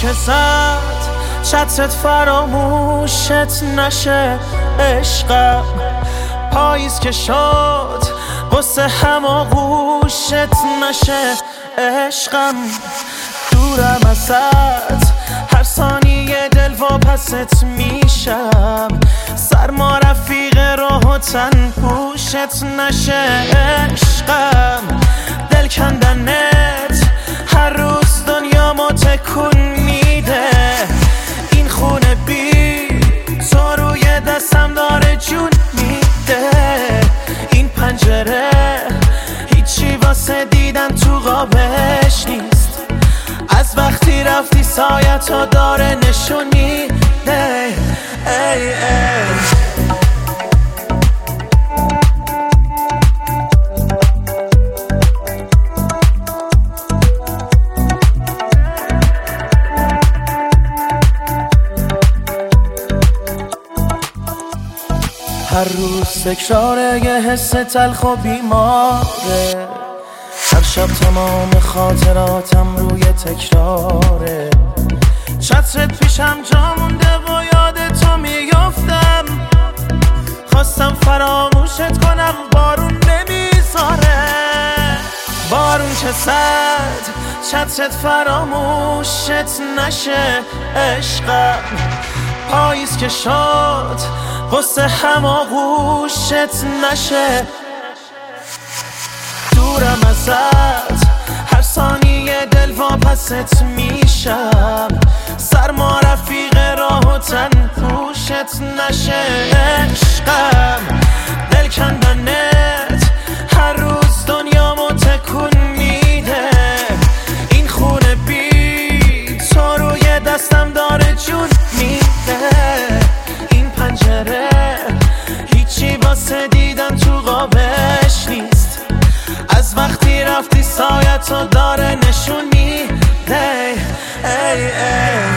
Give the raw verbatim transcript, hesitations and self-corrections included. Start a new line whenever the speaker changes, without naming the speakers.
که زد چترت فراموشت نشه عشقم، پاییز که شد قصه هماغوشت نشه عشقم. دورم ازت هر ثانیه دل واپست میشم، سرما رفیق راه و تن پوشت نشه عشقم. دل کندنت هر روز دنیا ما تکون میده، این خونه بی تو روی دستم داره جون میده. این پنجره هیچی واسه دیدن تو قابش نیست، از وقتی رفتی سایتو داره نشون میده. ای ای هر روز تکراره یه حس تلخ و بیماره، هر شب تمام خاطراتم روی تکراره. چترت پیشم جا مونده و یاد تو میافتم، خواستم فراموشت کنم بارون نمیذاره. بارون که زد چترت فراموشت نشه عشقم، پاییز که شد قصه هماغوشت نشه. دورم ازت هر ثانیه دل واپست میشم، سرما رفیق راه و تن پوشت نشه عشقم. دل کندنت هر روز دنیا ما تکون میده، این خونه بی تو روی دستم داره جون میده. این پنجره هیچی واسه دیدن تو قابش نیست، از وقتی رفتی سایتو داره نشون میده. ای ای